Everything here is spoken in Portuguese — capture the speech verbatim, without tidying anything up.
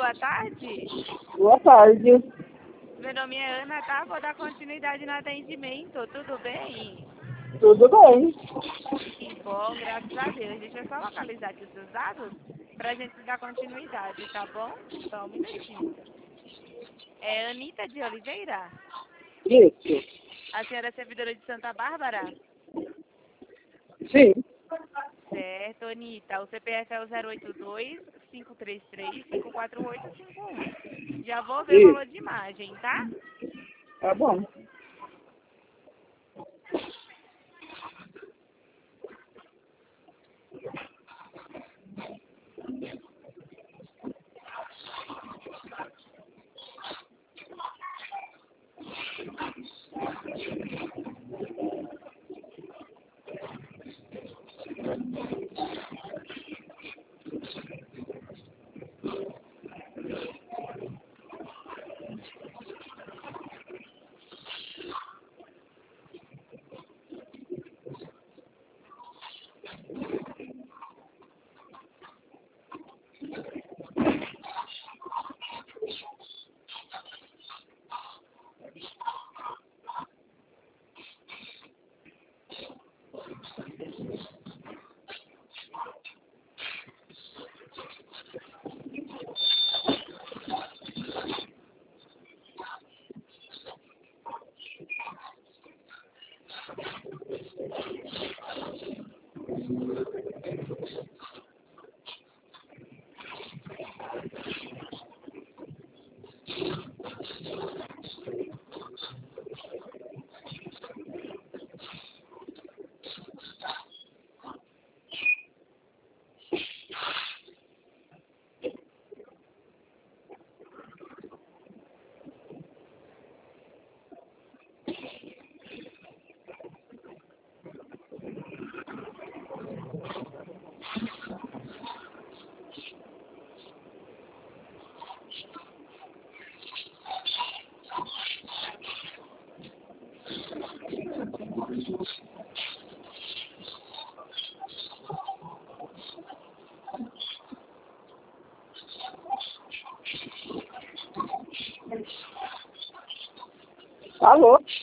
boa tarde. Boa tarde. Meu nome é Ana, tá? Vou dar continuidade no atendimento, tudo bem? Tudo bem. Que bom, graças a Deus. Deixa eu só localizar aqui os seus dados pra gente dar continuidade, tá bom? Só um minutinho. É Anitta de Oliveira? Isso. A senhora é servidora de Santa Bárbara? Sim. Certo, Anitta. O C P F é o zero oito dois, cinco três três, cinco quatro oito cinco um. Já vou ver o Isso. valor de imagem, tá? Tá bom. Alô?